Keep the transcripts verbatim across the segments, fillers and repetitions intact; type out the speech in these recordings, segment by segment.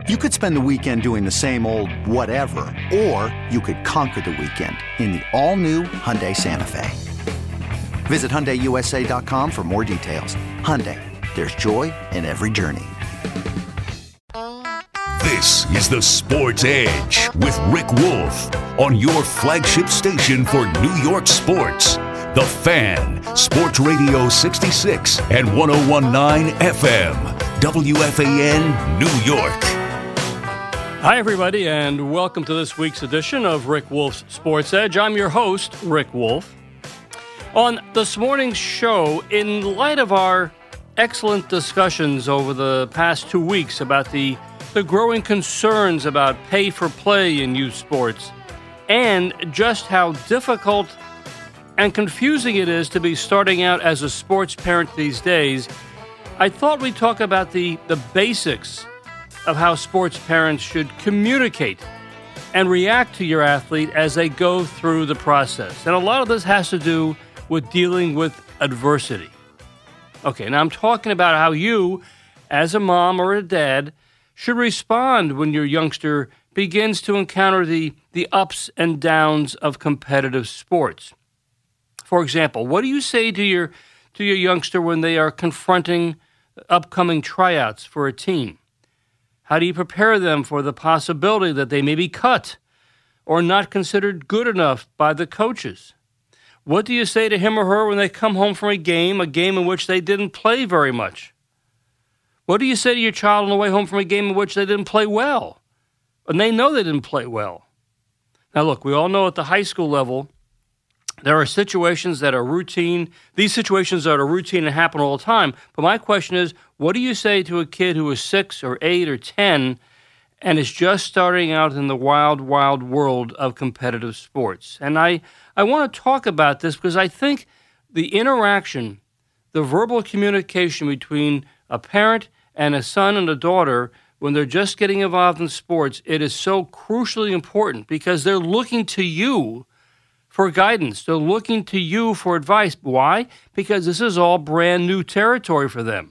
You could spend the weekend doing the same old whatever, or you could conquer the weekend in the all-new Hyundai Santa Fe. Visit Hyundai U S A dot com for more details. Hyundai, there's joy in every journey. This is the Sports Edge with Rick Wolf on your flagship station for New York sports. The Fan, Sports Radio sixty-six and one oh one point nine F M, W F A N, New York. Hi, everybody, and welcome to this week's edition of Rick Wolf's Sports Edge. I'm your host, Rick Wolf. On this morning's show, in light of our excellent discussions over the past two weeks about the, the growing concerns about pay for play in youth sports and just how difficult and confusing it is to be starting out as a sports parent these days, I thought we'd talk about the, the basics of how sports parents should communicate and react to your athlete as they go through the process. And a lot of this has to do with dealing with adversity. Okay, now I'm talking about how you, as a mom or a dad, should respond when your youngster begins to encounter the, the ups and downs of competitive sports. For example, what do you say to your to your youngster when they are confronting upcoming tryouts for a team? How do you prepare them for the possibility that they may be cut or not considered good enough by the coaches? What do you say to him or her when they come home from a game, a game in which they didn't play very much? What do you say to your child on the way home from a game in which they didn't play well, and they know they didn't play well? Now, look, we all know at the high school level, there are situations that are routine. These situations that are routine and happen all the time. But my question is, what do you say to a kid who is six or eight or ten and is just starting out in the wild, wild world of competitive sports? And I, I want to talk about this because I think the interaction, the verbal communication between a parent and a son and a daughter when they're just getting involved in sports, it is so crucially important because they're looking to you for guidance. They're looking to you for advice. Why? Because this is all brand new territory for them.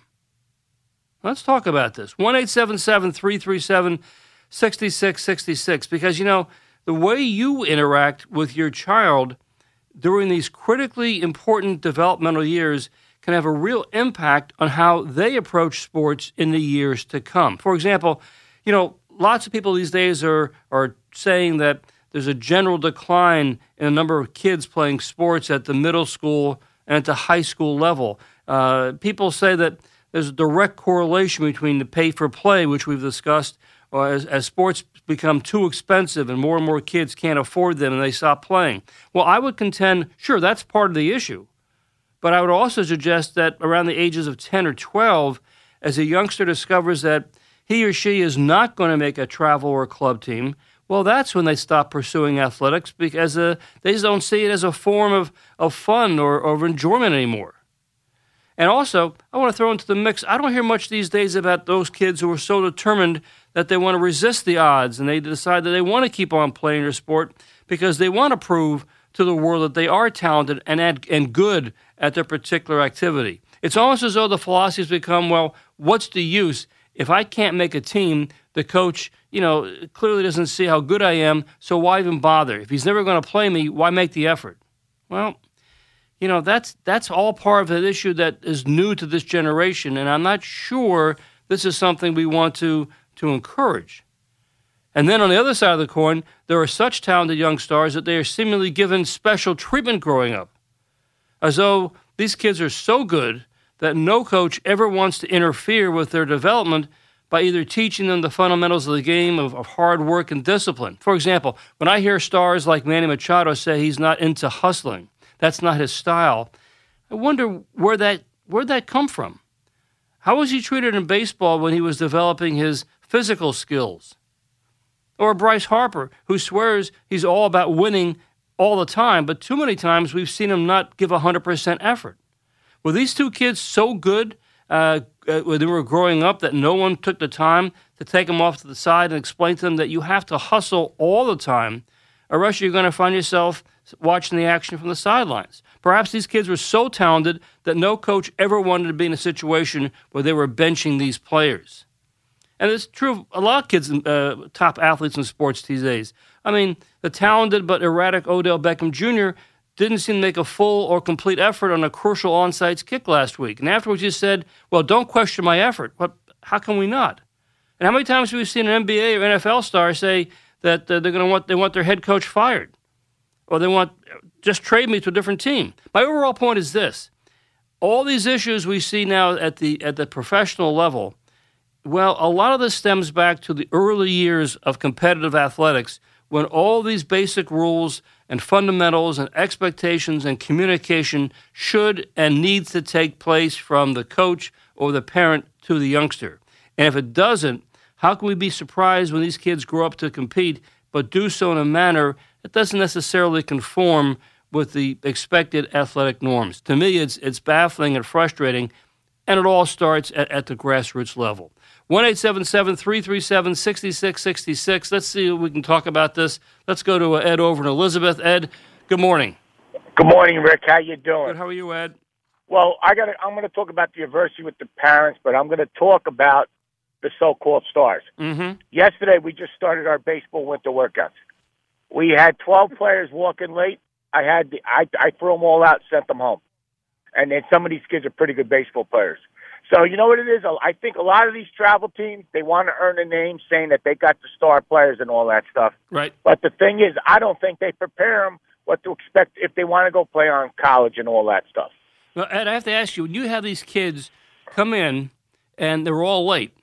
Let's talk about this. one eight seven seven, three three seven, six six six six. Because, you know, the way you interact with your child during these critically important developmental years can have a real impact on how they approach sports in the years to come. For example, you know, lots of people these days are are saying that there's a general decline in the number of kids playing sports at the middle school and at the high school level. Uh, people say that there's a direct correlation between the pay for play, which we've discussed, or as, as sports become too expensive and more and more kids can't afford them and they stop playing. Well, I would contend, sure, that's part of the issue. But I would also suggest that around the ages of ten or twelve, as a youngster discovers that he or she is not going to make a travel or club team, well, that's when they stop pursuing athletics because uh, they just don't see it as a form of, of fun or, or of enjoyment anymore. And also, I want to throw into the mix, I don't hear much these days about those kids who are so determined that they want to resist the odds and they decide that they want to keep on playing their sport because they want to prove to the world that they are talented and ad- and good at their particular activity. It's almost as though the philosophy has become, well, what's the use? If I can't make a team, the coach, you know, clearly doesn't see how good I am, so why even bother? If he's never going to play me, why make the effort? Well, you know, that's that's all part of an issue that is new to this generation, and I'm not sure this is something we want to, to encourage. And then on the other side of the coin, there are such talented young stars that they are seemingly given special treatment growing up, as though these kids are so good that no coach ever wants to interfere with their development by either teaching them the fundamentals of the game of, of hard work and discipline. For example, when I hear stars like Manny Machado say he's not into hustling, that's not his style, I wonder where that where'd that come from? How was he treated in baseball when he was developing his physical skills? Or Bryce Harper, who swears he's all about winning all the time, but too many times we've seen him not give one hundred percent effort. Were these two kids so good uh, when they were growing up that no one took the time to take them off to the side and explain to them that you have to hustle all the time, or else you're going to find yourself watching the action from the sidelines? Perhaps these kids were so talented that no coach ever wanted to be in a situation where they were benching these players. And it's true of a lot of kids, uh, top athletes in sports these days. I mean, the talented but erratic Odell Beckham Junior didn't seem to make a full or complete effort on a crucial onside kick last week. And afterwards you said, well, don't question my effort. But how can we not? And how many times have we seen an N B A or N F L star say that uh, they're going to want they want their head coach fired, or they want just trade me to a different team? My overall point is this: all these issues we see now at the at the professional level, well, a lot of this stems back to the early years of competitive athletics, when all these basic rules and fundamentals and expectations and communication should and needs to take place from the coach or the parent to the youngster. And if it doesn't, how can we be surprised when these kids grow up to compete, but do so in a manner that doesn't necessarily conform with the expected athletic norms? To me, it's it's baffling and frustrating, and it all starts at, at the grassroots level. one eight seven seven, three three seven, six six six six. Let's see if we can talk about this. Let's go to Ed over in Elizabeth. Ed, good morning. Good morning, Rick. How you doing? Good. How are you, Ed? Well, I got. I'm going to talk about the adversity with the parents, but I'm going to talk about the so-called stars. Mm-hmm. Yesterday, we just started our baseball winter workouts. We had twelve players walking late. I had the, I, I threw them all out, sent them home. And then some of these kids are pretty good baseball players. So you know what it is? I think a lot of these travel teams, they want to earn a name saying that they got the star players and all that stuff. Right. But the thing is, I don't think they prepare them what to expect if they want to go play on college and all that stuff. Well, Ed, I have to ask you, when you have these kids come in and they're all late,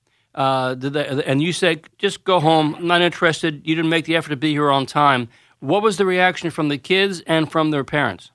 uh, did they, and you say, just go home, I'm not interested, you didn't make the effort to be here on time, what was the reaction from the kids and from their parents?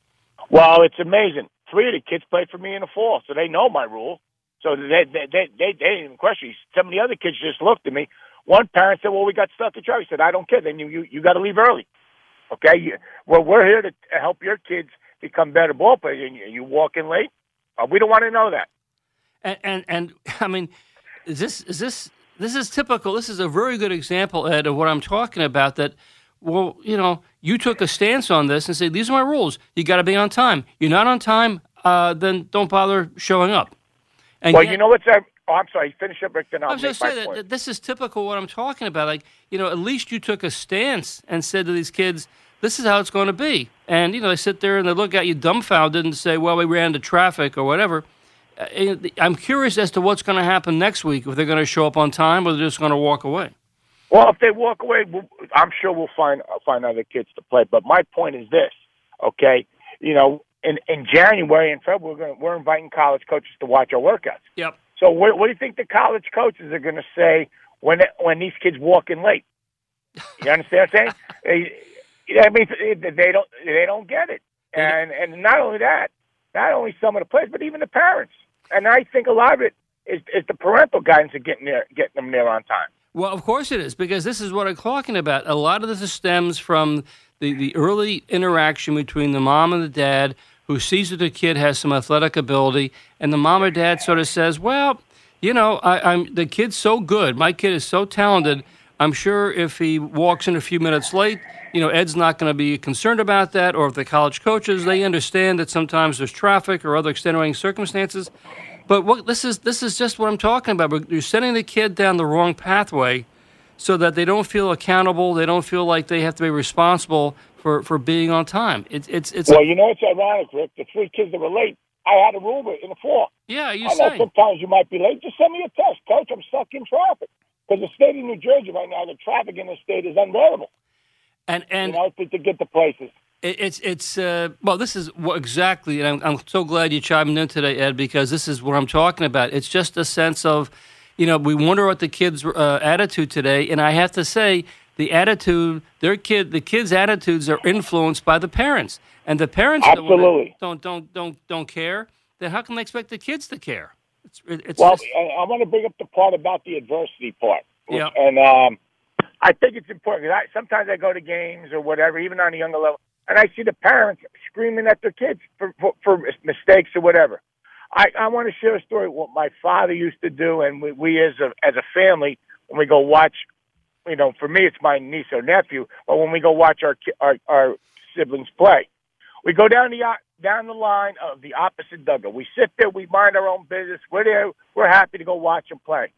Well, it's amazing. Three of the kids played for me in the fall, so they know my rule. So they they they, they, they didn't even question me. Some of the other kids just looked at me. One parent said, well, we got stuck in traffic. He said, I don't care. Then you, you, you got to leave early. Okay? You, well, we're here to help your kids become better ball players. And you, you walk in late? Uh, we don't want to know that. And, and, and I mean, is this is this this is typical. This is a very good example, Ed, of what I'm talking about, that, well, you know, you took a stance on this and said, these are my rules. You got to be on time. You're not on time, uh, then don't bother showing up. And well, yet, you know what's that? Oh, I'm sorry. Finish up, Rick, then I'll I was make just say my that, point. that this is typical what I'm talking about. Like, you know, at least you took a stance and said to these kids, this is how it's going to be. And, you know, they sit there and they look at you dumbfounded and say, well, we ran into traffic or whatever. Uh, I'm curious as to what's going to happen next week, if they're going to show up on time or they're just going to walk away. Well, if they walk away, we'll, I'm sure we'll find uh, find other kids to play. But my point is this, okay? You know, in, in January and February, we're, gonna, we're inviting college coaches to watch our workouts. Yep. So what, what do you think the college coaches are going to say when when these kids walk in late? You understand what I'm saying? I mean, they don't they don't get it, and and not only that, not only some of the players, but even the parents. And I think a lot of it is, is the parental guidance of getting there, getting them there on time. Well, of course it is, because this is what I'm talking about. A lot of this stems from the, the early interaction between the mom and the dad, who sees that the kid has some athletic ability, and the mom or dad sort of says, well, you know, I, I'm the kid's so good. My kid is so talented. I'm sure if he walks in a few minutes late, you know, Ed's not going to be concerned about that. Or if the college coaches, they understand that sometimes there's traffic or other extenuating circumstances. But what this is this is just what I'm talking about. You're sending the kid down the wrong pathway so that they don't feel accountable. They don't feel like they have to be responsible for, for being on time. It's it's it's. Well, you know, it's ironic, Rick. The three kids that were late, I had a rule in the fall. Yeah, you I say. know sometimes you might be late. Just send me a text, Coach. I'm stuck in traffic. Because the state of New Jersey right now, the traffic in the state is unbearable. And and you know, to, to get to places. It, it's it's uh, well, this is what exactly, and I'm, I'm so glad you chimed in today, Ed, because this is what I'm talking about. It's just a sense of, you know, we wonder what the kids' uh, attitude today, and I have to say, the attitude, their kid, the kids' attitudes are influenced by the parents, and the parents absolutely don't don't don't don't care. Then how can they expect the kids to care? It's, it's well, just... I, I want to bring up the part about the adversity part. Yeah, and um, I think it's important. I, sometimes I go to games or whatever, even on a younger level, and I see the parents screaming at their kids for, for, for mistakes or whatever. I, I want to share a story of what my father used to do, and we, we as a as a family, when we go watch, you know, for me it's my niece or nephew, but when we go watch our our, our siblings play, we go down the down the line of the opposite dugout. We sit there, we mind our own business. We're there, we're happy to go watch them play.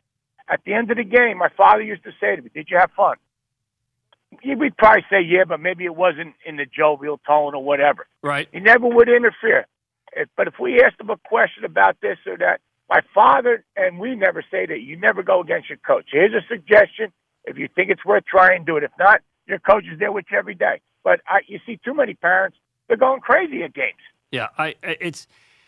at the end of the game, my father used to say to me, "Did you have fun?" We'd probably say, "Yeah," but maybe it wasn't in the jovial tone or whatever. Right. He never would interfere. If, but if we asked him a question about this or that, my father and we never say that. You never go against your coach. Here's a suggestion. If you think it's worth trying, do it. If not, your coach is there with you every day. But I, you see too many parents, they're going crazy at games. Yeah, I it's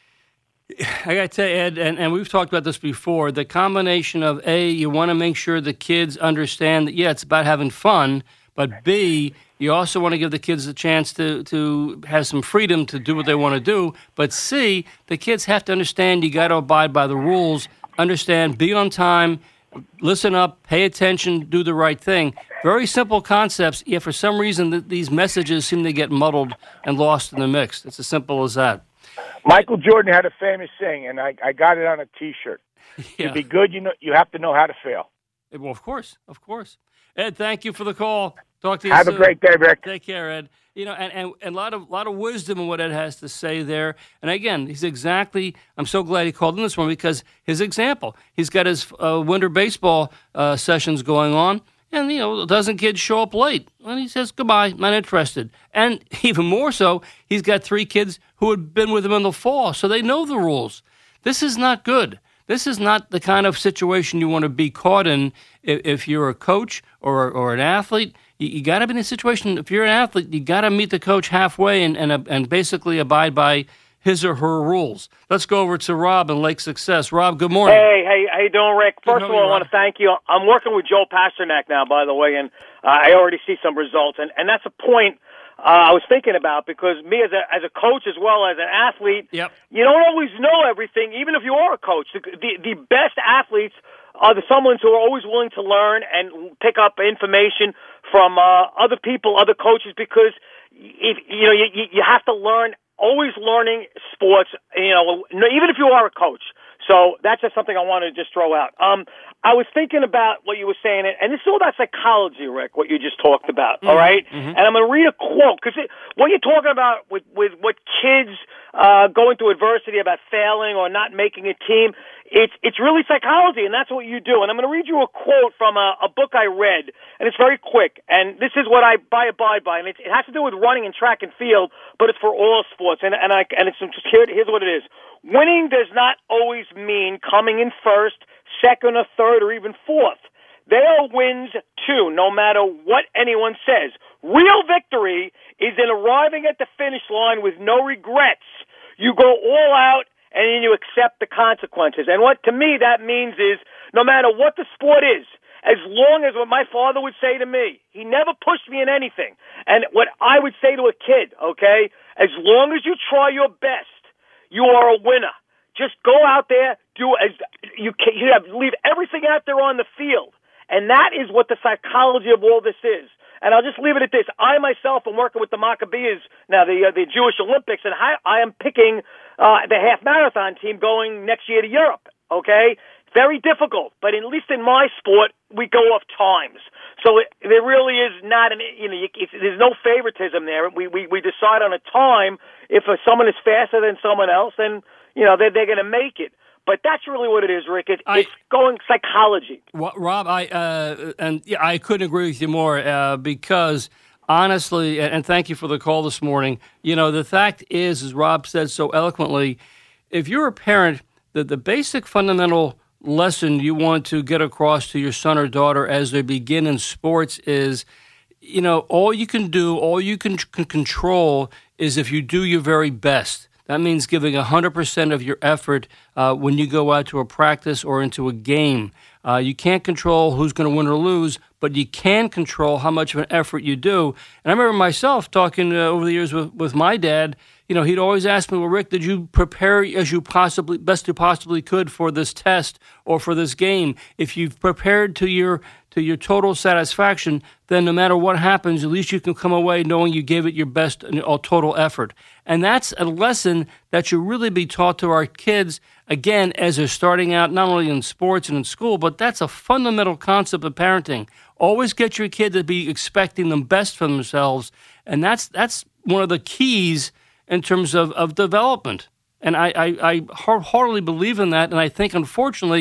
I got to tell you, Ed, and, and we've talked about this before, the combination of, A, you want to make sure the kids understand that, yeah, it's about having fun, but B, you also want to give the kids a chance to, to have some freedom to do what they want to do, but C, the kids have to understand you got to abide by the rules, understand, be on time, listen up, pay attention, do the right thing. Very simple concepts, yet for some reason th- these messages seem to get muddled and lost in the mix. It's as simple as that. Michael Jordan had a famous saying, and I, I got it on a T-shirt. Yeah. To be good, you know, you have to know how to fail. Well, of course, of course. Ed, thank you for the call. Talk to you Have soon. a great day, Rick. Take care, Ed. You know, and, and, and a lot of lot of wisdom in what Ed has to say there. And again, he's exactly, I'm so glad he called in this one because his example, he's got his uh, winter baseball uh, sessions going on, and, you know, a dozen kids show up late. And he says, goodbye, not interested. And even more so, he's got three kids who had been with him in the fall, so they know the rules. This is not good. This is not the kind of situation you want to be caught in if, if you're a coach or or an athlete. You, you got to be in a situation, if you're an athlete, you got to meet the coach halfway and, and, and basically abide by his or her rules. Let's go over to Rob in Lake Success. Rob, good morning. Hey, hey, how you doing, Rick? First Good of all, I want to thank you. I'm working with Joe Pasternak now, by the way, and uh, I already see some results. And, and that's a point uh, I was thinking about because me as a as a coach as well as an athlete, Yep. you don't always know everything, even if you are a coach. The, the, the best athletes are the someones who are always willing to learn and pick up information from uh, other people, other coaches, because if, you know you, you have to learn. Always learning sports, you know, even if you are a coach. So that's just something I want to just throw out. Um, I was thinking about what you were saying, and this is all about psychology, Rick, what you just talked about, mm-hmm. all right? Mm-hmm. And I'm going to read a quote, because what you're talking about with, with what kids uh, going through adversity about failing or not making a team, it's it's really psychology, and that's what you do. And I'm going to read you a quote from a, a book I read, and it's very quick, and this is what I by abide by, and it's, it has to do with running and track and field, but it's for all sports, and and I and it's just here, here's what it is. Winning does not always mean coming in first, second, or third, or even fourth. There are wins, too, no matter what anyone says. Real victory is in arriving at the finish line with no regrets. You go all out, and then you accept the consequences. And what, to me, that means is, no matter what the sport is, as long as what my father would say to me, he never pushed me in anything. And what I would say to a kid, okay, as long as you try your best, you are a winner. Just go out there, do as you can, you have leave everything out there on the field, and that is what the psychology of all this is. And I'll just leave it at this: I myself am working with the Maccabees now, the uh, the Jewish Olympics, and I, I am picking uh, the half marathon team going next year to Europe. Okay, very difficult, but at least in my sport, we go off times. So it, there really is not an, you know, it's, there's no favoritism there. We, we, we decide on a time. If uh, someone is faster than someone else, then, you know, they're, they're going to make it. But that's really what it is, Rick. It, I, it's going psychology. Well, Rob, I, uh, and yeah, I couldn't agree with you more uh, because honestly, and, and thank you for the call this morning, you know, the fact is, as Rob said so eloquently, if you're a parent, the, the basic fundamental lesson you want to get across to your son or daughter as they begin in sports is, you know, all you can do, all you can, can control is if you do your very best. That means giving one hundred percent of your effort uh, when you go out to a practice or into a game. Uh, you can't control who's going to win or lose, but you can control how much of an effort you do. And I remember myself talking uh, over the years with, with my dad. You know, he'd always ask me, well, Rick, did you prepare as you possibly, best you possibly could for this test or for this game? If you've prepared to your to your total satisfaction, then no matter what happens, at least you can come away knowing you gave it your best or total effort. And that's a lesson that should really be taught to our kids, again, as they're starting out, not only in sports and in school, but that's a fundamental concept of parenting. Always get your kid to be expecting the best for themselves, and that's that's one of the keys in terms of, of development. And I, I, I heartily believe in that, and I think, unfortunately,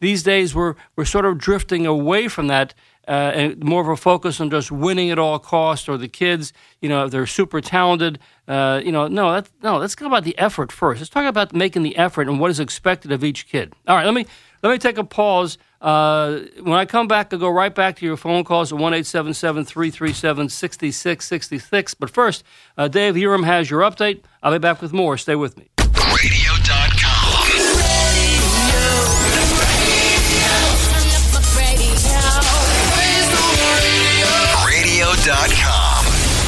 these days we're we're sort of drifting away from that. Uh, and more of a focus on just winning at all costs, or the kids, you know, if they're super talented, uh, you know, no, that's, no, let's go about the effort first. Let's talk about making the effort and what is expected of each kid. All right, let me let me take a pause. Uh, when I come back, I'll go right back to your phone calls at one eight seven seven, three three seven, six six six six. But first, uh, Dave Urim has your update. I'll be back with more. Stay with me. radio dot com. radio dot com.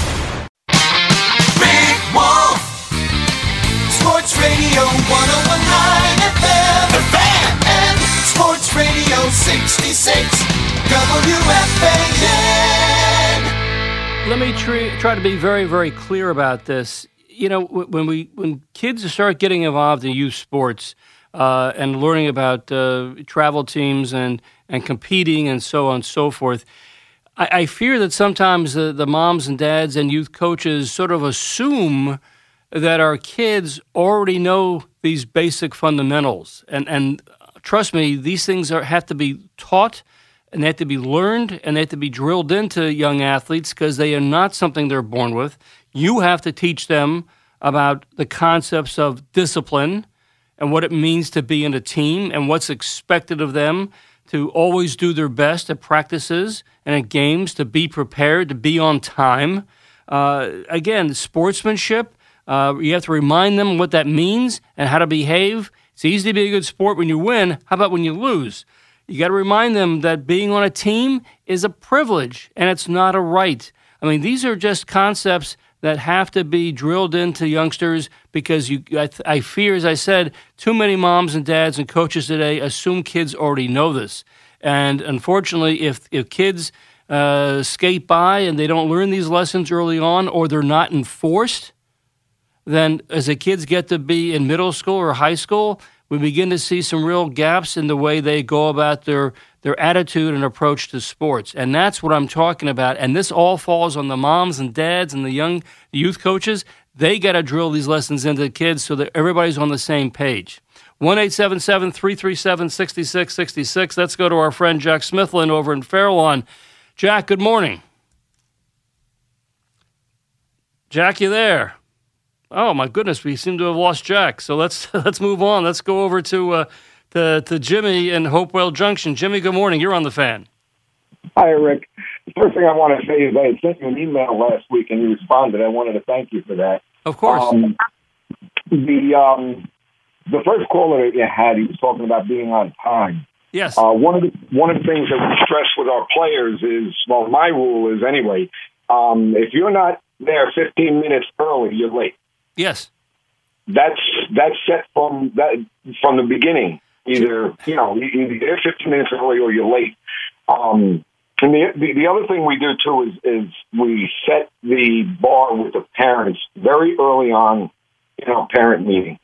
Rick Wolf, Sports Radio one oh one point nine F M, The Fan, and Sports Radio sixty-six, W F A N. Let me try, try to be very, very clear about this. You know, when we when kids start getting involved in youth sports uh, and learning about uh, travel teams and, and competing and so on and so forth, I, I fear that sometimes the, the moms and dads and youth coaches sort of assume that our kids already know these basic fundamentals. And, and trust me, these things are, have to be taught, and they have to be learned, and they have to be drilled into young athletes because they are not something they're born with. You have to teach them about the concepts of discipline and what it means to be in a team and what's expected of them, to always do their best at practices and at games, to be prepared, to be on time. Uh, again, sportsmanship, uh, you have to remind them what that means and how to behave. It's easy to be a good sport when you win. How about when you lose? You got to remind them that being on a team is a privilege and it's not a right. I mean, these are just concepts that have to be drilled into youngsters because you, I, I fear, as I said, too many moms and dads and coaches today assume kids already know this. And unfortunately, if, if kids uh, skate by and they don't learn these lessons early on, or they're not enforced, then as the kids get to be in middle school or high school, we begin to see some real gaps in the way they go about their their attitude and approach to sports. And that's what I'm talking about. And this all falls on the moms and dads and the young youth coaches. They got to drill these lessons into the kids so that everybody's on the same page. one eight seven seven, three three seven, six six six six. Let's go to our friend Jack Smithlin over in Fairlawn. Jack, good morning. Jack, you there? Oh, my goodness, we seem to have lost Jack. So let's let's move on. Let's go over to uh, to, to Jimmy in Hopewell Junction. Jimmy, good morning. You're on the Fan. Hi, Rick. The first thing I want to say is I had sent you an email last week, and you responded. I wanted to thank you for that. Of course. Um, the um, the first caller that you had, he was talking about being on time. Yes. Uh, one of the one of the things that we stress with our players is, well, my rule is anyway, um, if you're not there fifteen minutes early, you're late. Yes. That's that's set from that from the beginning. Either you know either you're fifteen minutes early or you're late. Um, and the, the the other thing we do too is is we set the bar with the parents very early on in our parent meeting.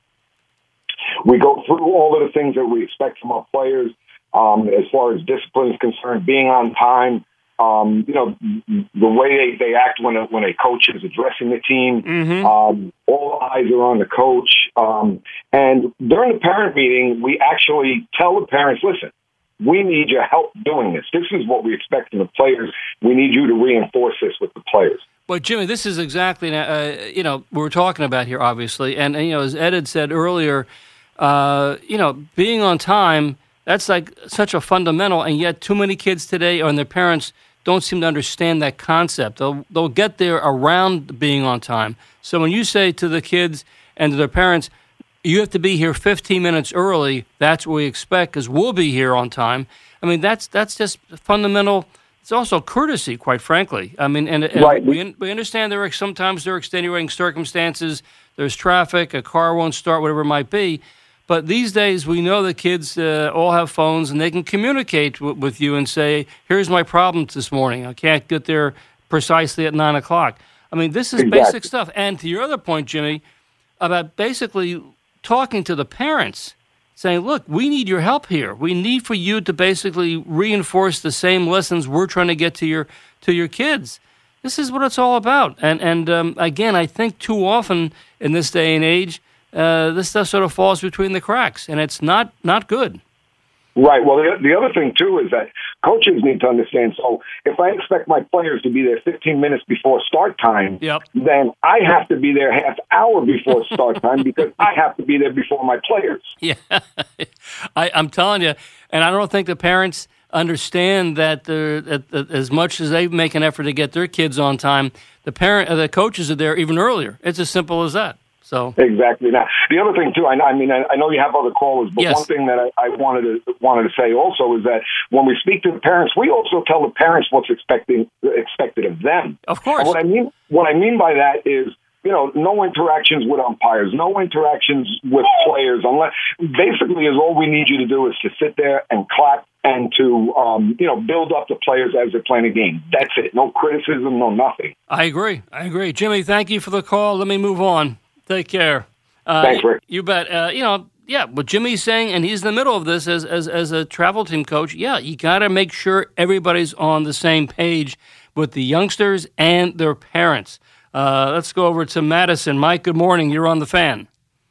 We go through all of the things that we expect from our players, um, as far as discipline is concerned, being on time. Um, you know, the way they, they act when a, when a coach is addressing the team, mm-hmm. um, all eyes are on the coach. Um, and during the parent meeting, we actually tell the parents, listen, we need your help doing this. This is what we expect from the players. We need you to reinforce this with the players. Well, Jimmy, this is exactly, uh, you know, what we're talking about here, obviously. And, and, you know, as Ed had said earlier, uh, you know, being on time, that's like such a fundamental, and yet too many kids today and their parents don't seem to understand that concept. They'll they'll get there around being on time. So when you say to the kids and to their parents, you have to be here fifteen minutes early, that's what we expect because we'll be here on time. I mean, that's that's just fundamental. It's also courtesy, quite frankly. I mean, and, and right. we we understand there are sometimes there are extenuating circumstances. There's traffic, a car won't start, whatever it might be. But these days, we know the kids uh, all have phones, and they can communicate w- with you and say, here's my problem this morning. I can't get there precisely at nine o'clock. I mean, this is Exactly. basic stuff. And to your other point, Jimmy, about basically talking to the parents, saying, look, we need your help here. We need for you to basically reinforce the same lessons we're trying to get to your to your kids. This is what it's all about. And, and um, again, I think too often in this day and age, Uh, this stuff sort of falls between the cracks, and it's not, not good. Right. Well, the, the other thing, too, is that coaches need to understand. So if I expect my players to be there fifteen minutes before start time, yep. then I have to be there half hour before start time because I have to be there before my players. Yeah, I, I'm telling you, and I don't think the parents understand that, that, that as much as they make an effort to get their kids on time, the parent, uh, the coaches are there even earlier. It's as simple as that. So exactly. Now, the other thing too, I, I mean, I, I know you have other callers, but yes. one thing that I, I wanted to wanted to say also is that when we speak to the parents, we also tell the parents what's expecting expected of them. Of course. And what I mean, what I mean by that is, you know, no interactions with umpires, no interactions with players, unless basically is all we need you to do is to sit there and clap and to, um, you know, build up the players as they're playing a game. That's it. No criticism, no nothing. I agree. I agree. Jimmy, thank you for the call. Let me move on. Take care. Uh, Thanks, Rick. You bet. Uh, you know, yeah, what Jimmy's saying, and he's in the middle of this as as, as a travel team coach, yeah, you got to make sure everybody's on the same page with the youngsters and their parents. Uh, let's go over to Madison. Mike, good morning. You're on the Fan.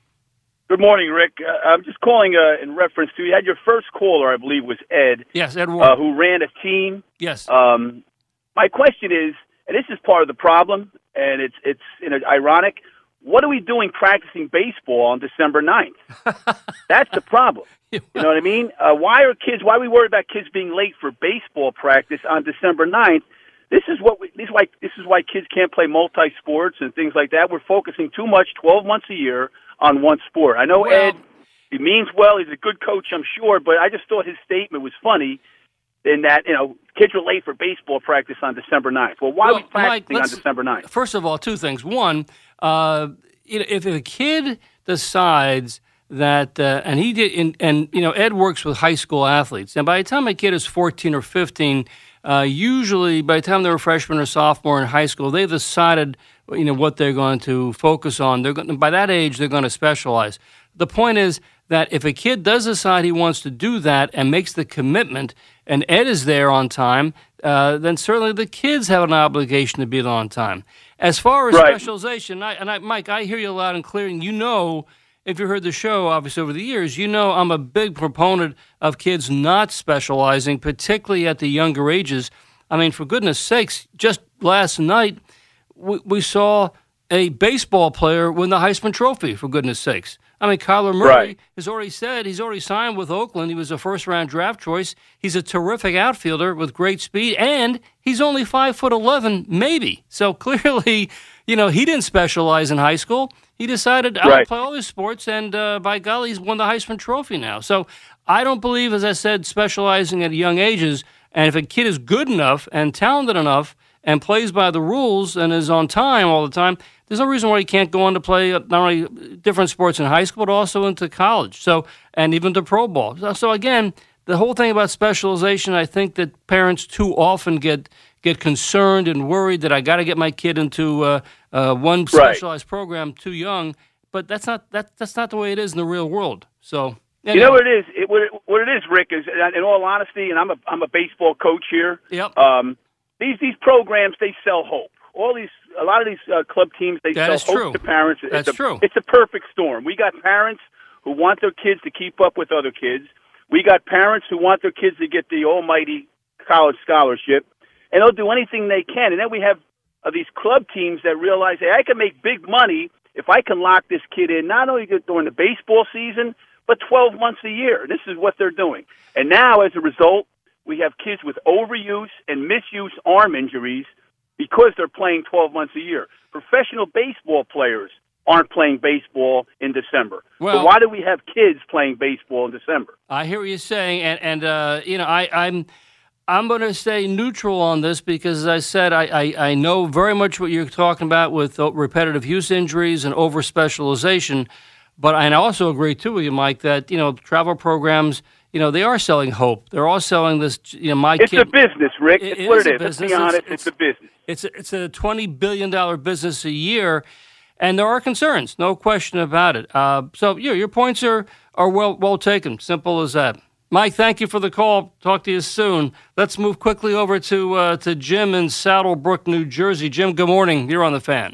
Good morning, Rick. Uh, I'm just calling uh, in reference to, you had your first caller, I believe, was Ed. Yes, Ed uh, who ran a team. Yes. Um, my question is, and this is part of the problem, and it's, it's you know, ironic, what are we doing practicing baseball on December ninth? That's the problem. You know what I mean? Uh, why are kids, why are we worried about kids being late for baseball practice on December ninth? This is what we, this is why this is why kids can't play multi-sports and things like that. We're focusing too much, twelve months a year, on one sport. I know well, Ed, he means well, he's a good coach, I'm sure, but I just thought his statement was funny in that, you know, kids are late for baseball practice on December ninth. Well, why well, are we practicing Mike, on December ninth? First of all, two things. One, uh, you know, if a kid decides that, uh, and he did, and, and, you know, Ed works with high school athletes, and by the time a kid is fourteen or fifteen, uh, usually by the time they're a freshman or sophomore in high school, they've decided, you know, what they're going to focus on. They're going, by that age, they're going to specialize. The point is that if a kid does decide he wants to do that and makes the commitment, and Ed is there on time, uh, then certainly the kids have an obligation to be there on time. As far as right. specialization, I, and I, Mike, I hear you loud and clear, and you know, if you heard the show, obviously, over the years, you know I'm a big proponent of kids not specializing, particularly at the younger ages. I mean, for goodness sakes, just last night, we, we saw a baseball player win the Heisman Trophy, for goodness sakes. I mean, Kyler Murray right. has already said he's already signed with Oakland. He was a first-round draft choice. He's a terrific outfielder with great speed, and he's only five foot eleven, maybe. So clearly, you know, he didn't specialize in high school. He decided, I'll right. play all these sports, and uh, by golly, he's won the Heisman Trophy now. So I don't believe, as I said, specializing at young ages. And if a kid is good enough and talented enough and plays by the rules and is on time all the time, there's no reason why he can't go on to play not only different sports in high school, but also into college. So, and even to pro ball. So, so again, the whole thing about specialization, I think that parents too often get get concerned and worried that I got to get my kid into uh, uh, one specialized right. program too young. But that's not that that's not the way it is in the real world. So anyway. You know what it is? It, what, it, what it is, Rick, is in all honesty, and I'm a I'm a baseball coach here. Yep. Um, these these programs, they sell hope. All these, a lot of these uh, club teams, they that sell hope true. to parents. That's it's a, true. It's a perfect storm. We got parents who want their kids to keep up with other kids. We got parents who want their kids to get the almighty college scholarship, and they'll do anything they can. And then we have uh, these club teams that realize, hey, I can make big money if I can lock this kid in, not only during the baseball season, but twelve months a year. This is what they're doing. And now, as a result, we have kids with overuse and misuse arm injuries because they're playing twelve months a year. Professional baseball players aren't playing baseball in December. Well, so why do we have kids playing baseball in December? I hear what you're saying, and, and uh, you know, I, I'm I'm going to stay neutral on this because, as I said, I, I, I know very much what you're talking about with repetitive use injuries and over-specialization, but I also agree, too, with you, Mike, that, you know, travel programs, you know, they are selling hope. They're all selling this, you know, my it's kid. It's a business, Rick. It, it's it what is it a is. business. Let's be honest, it's, it's, it's a business. It's a, it's a twenty billion dollars business a year, and there are concerns, no question about it. Uh, so, yeah, your points are, are well well taken, simple as that. Mike, thank you for the call. Talk to you soon. Let's move quickly over to uh, to Jim in Saddlebrook, New Jersey. Jim, good morning. You're on the Fan.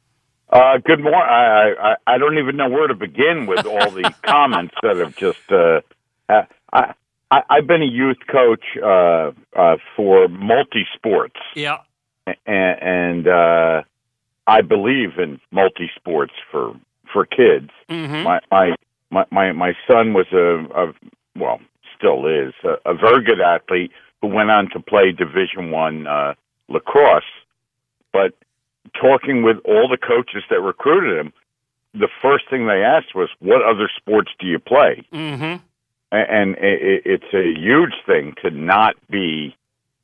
Uh, good morning. I, I I don't even know where to begin with all the comments that have just. Uh, I I I, I've been a youth coach uh, uh, for multi-sports. Yeah. And, and uh, I believe in multi-sports for for kids. Mm-hmm. My, my my my my son was a, a well, still is a, a very good athlete who went on to play Division One uh, lacrosse. But talking with all the coaches that recruited him, the first thing they asked was, "What other sports do you play?" Mm-hmm. And it, it's a huge thing to not be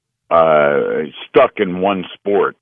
uh, stuck in one sport.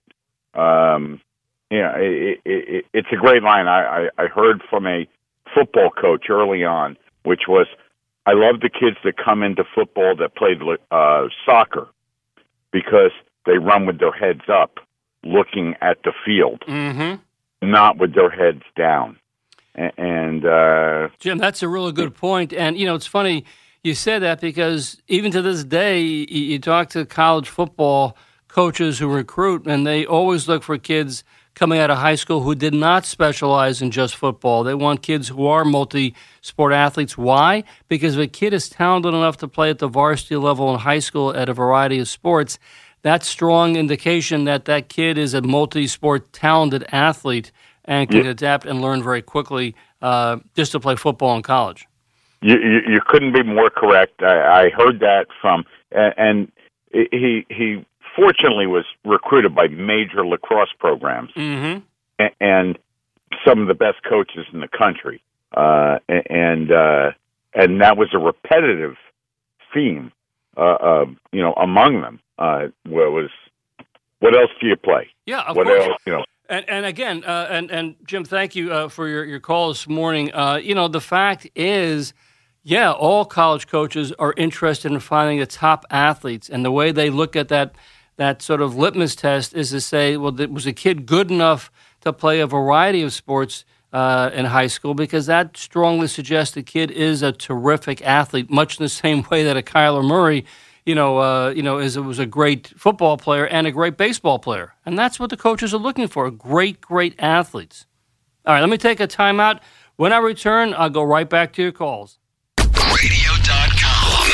Um, you know, it, it, it's a great line. I, I, I heard from a football coach early on, which was, I love the kids that come into football that played uh, soccer because they run with their heads up, looking at the field, mm-hmm. not with their heads down. And uh, Jim, that's a really good point. And, you know, it's funny you said that because even to this day, you, you talk to college football coaches who recruit, and they always look for kids coming out of high school who did not specialize in just football. They want kids who are multi-sport athletes. Why? Because if a kid is talented enough to play at the varsity level in high school at a variety of sports, that's strong indication that that kid is a multi-sport talented athlete and can yeah. adapt and learn very quickly uh, just to play football in college. You, you, you couldn't be more correct. I, I heard that from, and he he fortunately was recruited by major lacrosse programs mm-hmm. and some of the best coaches in the country, uh, and uh, and that was a repetitive theme, uh, uh, you know, among them. Uh, where it was, what else do you play? Yeah, of what course. else, you know. And, and again, uh, and, and Jim, thank you uh, for your, your call this morning. Uh, you know, the fact is, yeah, all college coaches are interested in finding the top athletes, and the way they look at that that sort of litmus test is to say, well, was a kid good enough to play a variety of sports uh, in high school? Because that strongly suggests the kid is a terrific athlete, much in the same way that a Kyler Murray you know, uh, you know, is was a great football player and a great baseball player. And that's what the coaches are looking for, great, great athletes. All right, let me take a timeout. When I return, I'll go right back to your calls. radio dot com.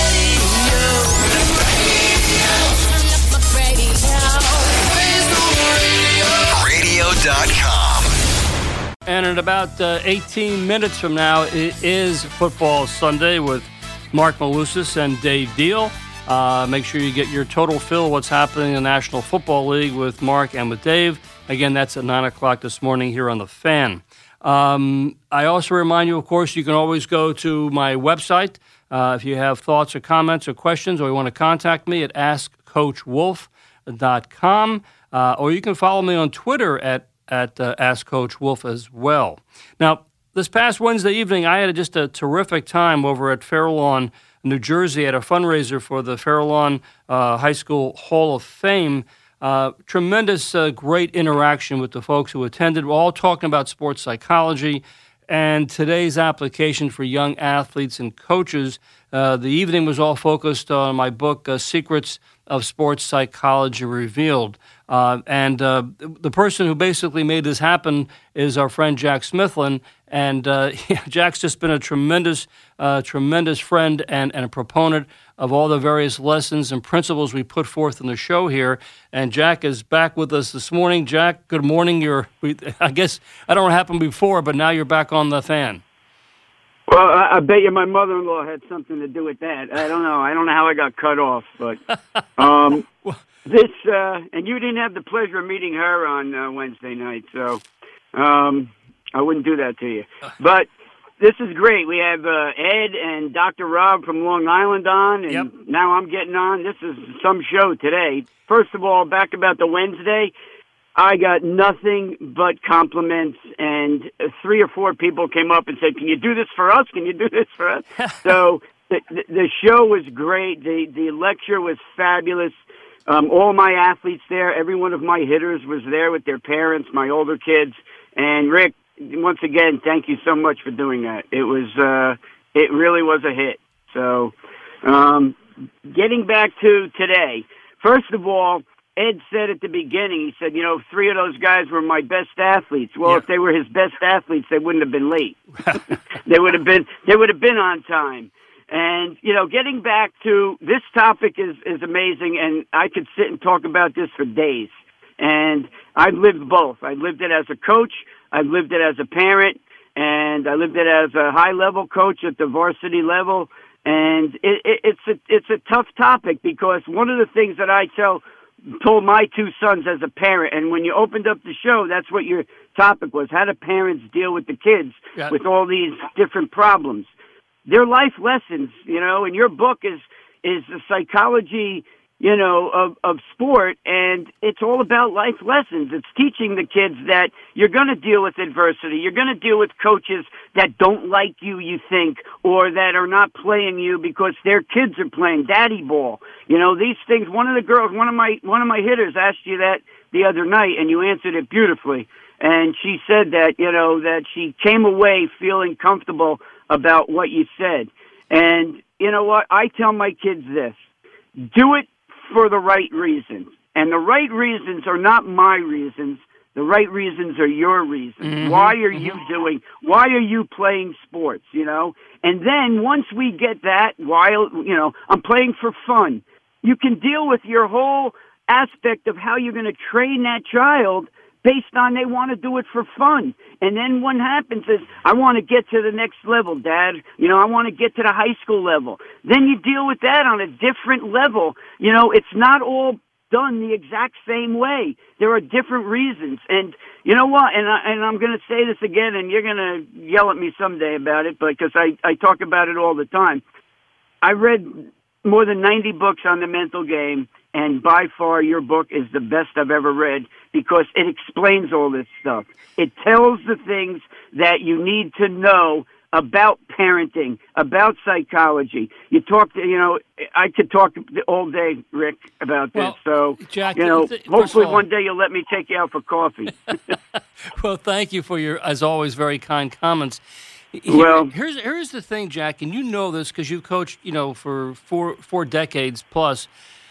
radio dot com. And in about uh, eighteen minutes from now, it is Football Sunday with Mark Malusis and Dave Deal. Uh, make sure you get your total fill of what's happening in the National Football League with Mark and with Dave. Again, that's at nine o'clock this morning here on The Fan. Um, I also remind you, of course, you can always go to my website uh, if you have thoughts or comments or questions, or you want to contact me at ask coach wolf dot com, uh, or you can follow me on Twitter at, at uh, ask coach wolf as well. Now, this past Wednesday evening, I had just a terrific time over at Fairlawn, New Jersey, at a fundraiser for the Fairlawn uh, High School Hall of Fame. Uh, tremendous, uh, great interaction with the folks who attended. We're all talking about sports psychology and today's application for young athletes and coaches. Uh, the evening was all focused on my book, uh, Secrets of Sports Psychology Revealed. Uh, and uh, the person who basically made this happen is our friend Jack Smithlin. And uh, yeah, Jack's just been a tremendous, uh, tremendous friend and, and a proponent of all the various lessons and principles we put forth in the show here. And Jack is back with us this morning. Jack, good morning. You're, I guess, I don't know what happened before, but now you're back on The Fan. Well, I, I bet you my mother-in-law had something to do with that. I don't know. I don't know how I got cut off, but um, this, uh, and you didn't have the pleasure of meeting her on uh, Wednesday night, so um, I wouldn't do that to you. But this is great. We have uh, Ed and Doctor Rob from Long Island on, and yep. now I'm getting on. This is some show today. First of all, back about the Wednesday, I got nothing but compliments, and three or four people came up and said, "Can you do this for us? Can you do this for us?" So the, the show was great. The the lecture was fabulous. Um, all my athletes there, every one of my hitters was there with their parents, my older kids. And Rick, once again, thank you so much for doing that. It was uh, it really was a hit. So um, getting back to today, first of all, Ed said at the beginning, he said, you know, three of those guys were my best athletes. Well, yeah. If they were his best athletes, they wouldn't have been late. they would have been they would have been on time. And, you know, getting back to this topic is, is amazing, and I could sit and talk about this for days. And I've lived both. I lived it as a coach. I've lived it as a parent. And I lived it as a high-level coach at the varsity level. And it, it, it's a it's a tough topic because one of the things that I tell told my two sons as a parent, and when you opened up the show, that's what your topic was: how do parents deal with the kids yeah. with all these different problems? They're life lessons, you know. And your book is is the psychology, you know, of, of sport, and it's all about life lessons. It's teaching the kids that you're going to deal with adversity. You're going to deal with coaches that don't like you, you think, or that are not playing you because their kids are playing daddy ball. You know, these things. One of the girls, one of my one of my hitters asked you that the other night, and you answered it beautifully. And she said that, you know, that she came away feeling comfortable about what you said. And you know what? I tell my kids this: do it for the right reasons. And the right reasons are not my reasons. The right reasons are your reasons. Mm-hmm. Why are mm-hmm. you doing, why are you playing sports, you know? And then once we get that, while, you know, I'm playing for fun, you can deal with your whole aspect of how you're going to train that child based on they want to do it for fun. And then what happens is, I want to get to the next level, Dad. You know, I want to get to the high school level. Then you deal with that on a different level. You know, it's not all done the exact same way. There are different reasons. And you know what? And, I, and I'm going to say this again, and you're going to yell at me someday about it, because I, I talk about it all the time. I read more than ninety books on the mental game, and by far your book is the best I've ever read, because it explains all this stuff. It tells the things that you need to know about parenting, about psychology. You talk to, you know, I could talk all day, Rick, about this. Well, so, Jack, you know, th- hopefully all, one day you'll let me take you out for coffee. Well, thank you for your, as always, very kind comments. Here, well, here's here's the thing, Jack, and you know this because you've coached, you know, for four four decades plus.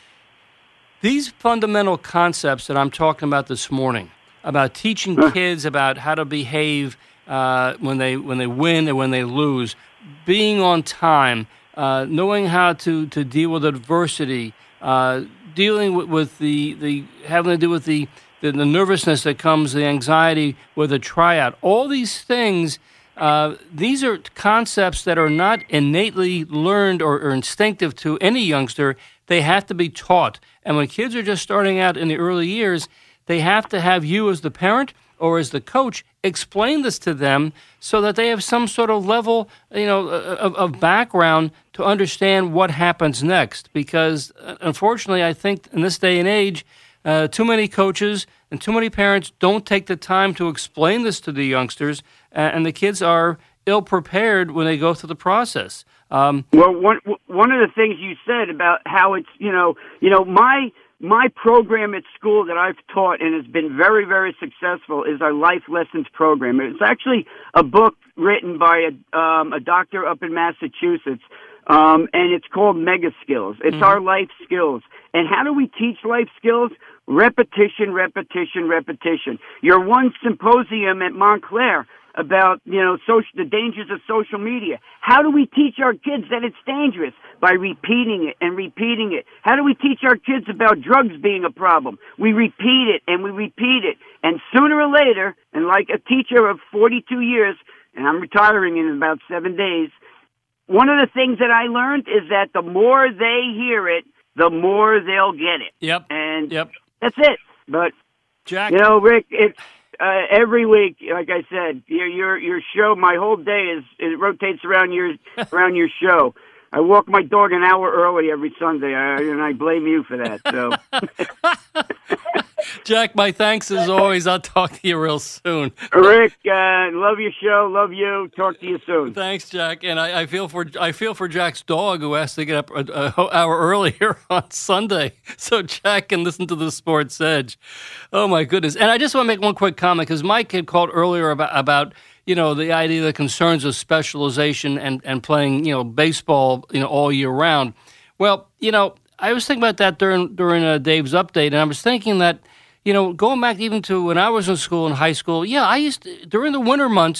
These fundamental concepts that I'm talking about this morning, about teaching kids about how to behave uh, when they when they win and when they lose, being on time, uh, knowing how to, to deal with adversity, uh, dealing with, with the, the having to do with the, the, the nervousness that comes, the anxiety with a tryout, all these things. Uh, these are concepts that are not innately learned or, or instinctive to any youngster. They have to be taught. And when kids are just starting out in the early years, they have to have you as the parent or as the coach explain this to them so that they have some sort of level, you know, of, of background to understand what happens next. Because unfortunately, I think in this day and age, uh, too many coaches and too many parents don't take the time to explain this to the youngsters, and the kids are ill-prepared when they go through the process. Um, well, one one of the things you said about how it's, you know, you know, my my program at school that I've taught and has been very, very successful is our Life Lessons program. It's actually a book written by a, um, a doctor up in Massachusetts, um, and it's called Mega Skills. It's mm-hmm. our life skills. And how do we teach life skills? Repetition, repetition, repetition. Your one symposium at Montclair about, you know, social, the dangers of social media. How do we teach our kids that it's dangerous? By repeating it and repeating it. How do we teach our kids about drugs being a problem? We repeat it and we repeat it. And sooner or later, and like a teacher of forty-two years, and I'm retiring in about seven days, one of the things that I learned is that the more they hear it, the more they'll get it. Yep. And yep. that's it. But, Jack, you know, Rick, it's, Uh, every week, like I said, your your your show, my whole day is it rotates around your around your show. I walk my dog an hour early every Sunday, uh, and I blame you for that. So, Jack, my thanks as always. I'll talk to you real soon. Rick, uh, love your show, love you. Talk to you soon. Thanks, Jack. And I, I feel for I feel for Jack's dog who has to get up an hour earlier on Sunday so Jack can listen to the Sports Edge. Oh my goodness! And I just want to make one quick comment because Mike had called earlier about about. you know, the idea, the concerns of specialization and, and playing, you know, baseball, you know, all year round. Well, you know, I was thinking about that during during uh, Dave's update, and I was thinking that, you know, going back even to when I was in school in high school, yeah, I used to, during the winter months,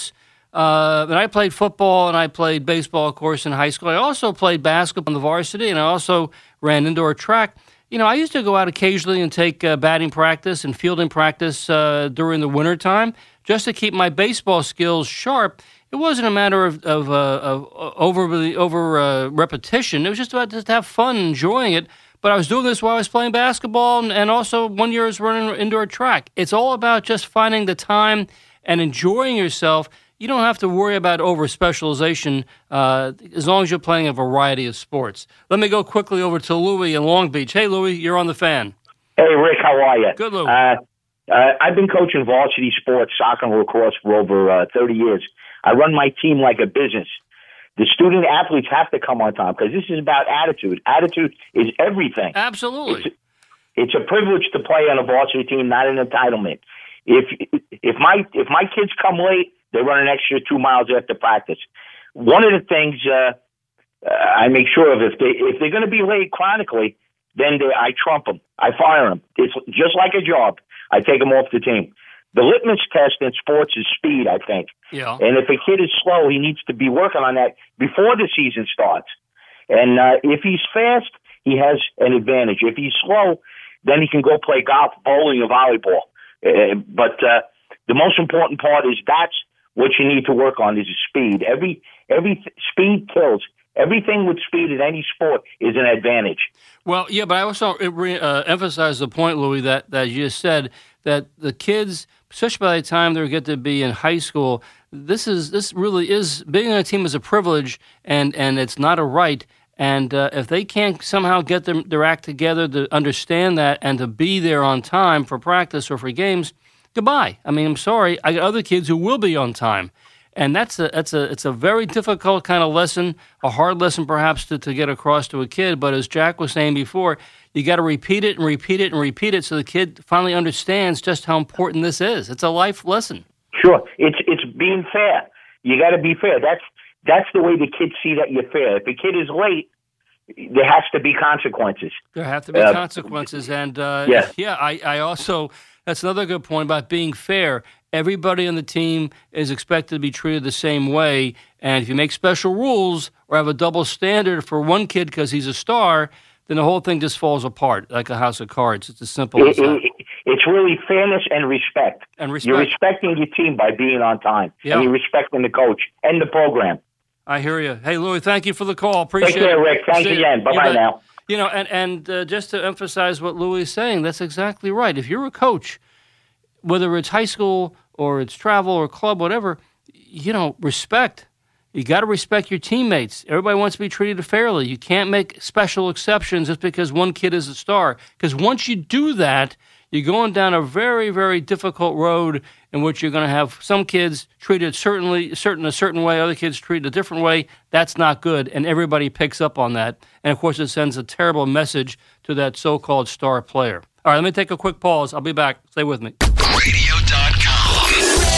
Uh, and I played football and I played baseball, of course, in high school. I also played basketball on the varsity, and I also ran indoor track. You know, I used to go out occasionally and take uh, batting practice and fielding practice uh, during the wintertime just to keep my baseball skills sharp. It wasn't a matter of, of, uh, of over, over uh, repetition. It was just about just to have fun, enjoying it. But I was doing this while I was playing basketball, and, and also one year I was running indoor track. It's all about just finding the time and enjoying yourself. You don't have to worry about over-specialization uh, as long as you're playing a variety of sports. Let me go quickly over to Louie in Long Beach. Hey, Louie, you're on the Fan. Hey, Rick, how are you? Good, Louie. Uh, uh, I've been coaching varsity sports, soccer and lacrosse, for over uh, thirty years. I run my team like a business. The student athletes have to come on time because this is about attitude. Attitude is everything. Absolutely. It's, it's a privilege to play on a varsity team, not an entitlement. If if my if my kids come late, they run an extra two miles after practice. One of the things uh, uh, I make sure of, if they if they're going to be late chronically, then they, I trump them. I fire them. It's just like a job. I take them off the team. The litmus test in sports is speed, I think. Yeah. And if a kid is slow, he needs to be working on that before the season starts. And uh, if he's fast, he has an advantage. If he's slow, then he can go play golf, bowling, or volleyball. Uh, but uh, the most important part is that's what you need to work on is speed. Every every th- speed kills. Everything with speed in any sport is an advantage. Well, yeah, but I also uh, emphasize the point, Louie, that, that you just said, that the kids, especially by the time they get to be in high school, this is this really is, being on a team is a privilege, and, and it's not a right. And uh, if they can't somehow get them, their act together to understand that and to be there on time for practice or for games, goodbye. I mean, I'm sorry. I got other kids who will be on time. And that's a that's a it's a very difficult kind of lesson, a hard lesson perhaps to, to get across to a kid. But as Jack was saying before, you got to repeat it and repeat it and repeat it so the kid finally understands just how important this is. It's a life lesson. Sure, it's it's being fair. You got to be fair. That's that's the way the kids see that you're fair. If a kid is late, there has to be consequences. There have to be uh, consequences, and uh, yeah, yeah. I, I also that's another good point about being fair. Everybody on the team is expected to be treated the same way, and if you make special rules or have a double standard for one kid because he's a star, then the whole thing just falls apart like a house of cards. It's as simple it, as that. It, it's really fairness and respect. And respect. You're respecting your team by being on time, yeah. and you're respecting the coach and the program. I hear you. Hey, Louie, thank you for the call. Appreciate Take care, it. Rick. Thanks again. Bye-bye now. You know, and, and uh, just to emphasize what Louie is saying, that's exactly right. If you're a coach, whether it's high school or it's travel or club, whatever, you know, respect. You got to respect your teammates. Everybody wants to be treated fairly. You can't make special exceptions just because one kid is a star. Because once you do that, you're going down a very, very difficult road in which you're going to have some kids treated certainly certain a certain way, other kids treated a different way. That's not good, and everybody picks up on that. And, of course, it sends a terrible message to that so-called star player. All right, let me take a quick pause. I'll be back. Stay with me. radio dot com.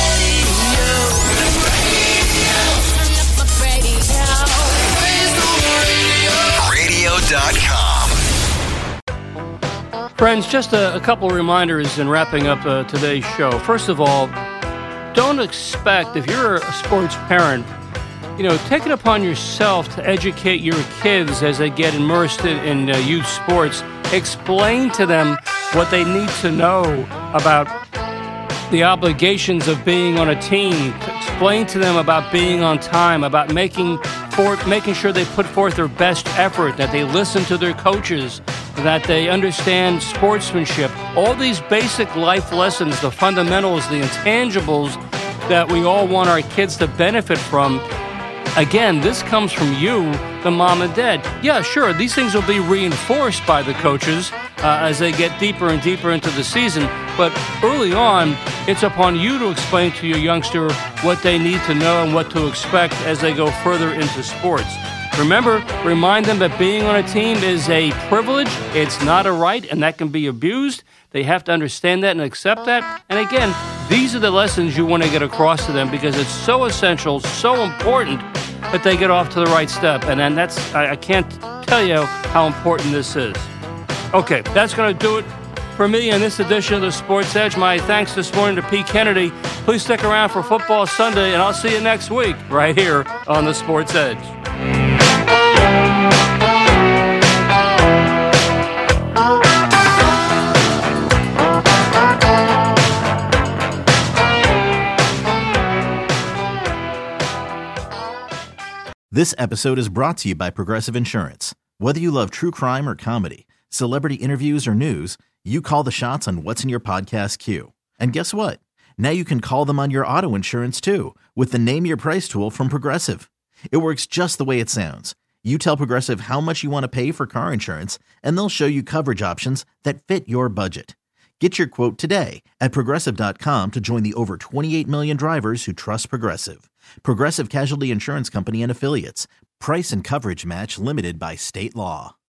radio dot com. Friends, just a, a couple of reminders in wrapping up uh, today's show. First of all, don't expect, if you're a sports parent, you know, take it upon yourself to educate your kids as they get immersed in, in uh, youth sports. Explain to them what they need to know about the obligations of being on a team. Explain to them about being on time, about making for, making sure they put forth their best effort, that they listen to their coaches, that they understand sportsmanship. All these basic life lessons, the fundamentals, the intangibles that we all want our kids to benefit from. Again, this comes from you, the mom and dad. Yeah, sure, these things will be reinforced by the coaches uh, as they get deeper and deeper into the season. But early on, it's upon you to explain to your youngster what they need to know and what to expect as they go further into sports. Remember, remind them that being on a team is a privilege. It's not a right, and that can be abused. They have to understand that and accept that. And again, these are the lessons you want to get across to them because it's so essential, so important that they get off to the right step. And then that's, I, I can't tell you how important this is. Okay, that's going to do it for me in this edition of the Sports Edge. My thanks this morning to Pete Kennedy Please stick around for Football Sunday, and I'll see you next week right here on the Sports Edge. This episode is brought to you by Progressive Insurance. Whether you love true crime or comedy, celebrity interviews or news, you call the shots on what's in your podcast queue. And guess what? Now you can call them on your auto insurance too with the Name Your Price tool from Progressive. It works just the way it sounds. You tell Progressive how much you want to pay for car insurance, and they'll show you coverage options that fit your budget. Get your quote today at Progressive dot com to join the over twenty-eight million drivers who trust Progressive. Progressive Casualty Insurance Company and Affiliates. Price and coverage match limited by state law.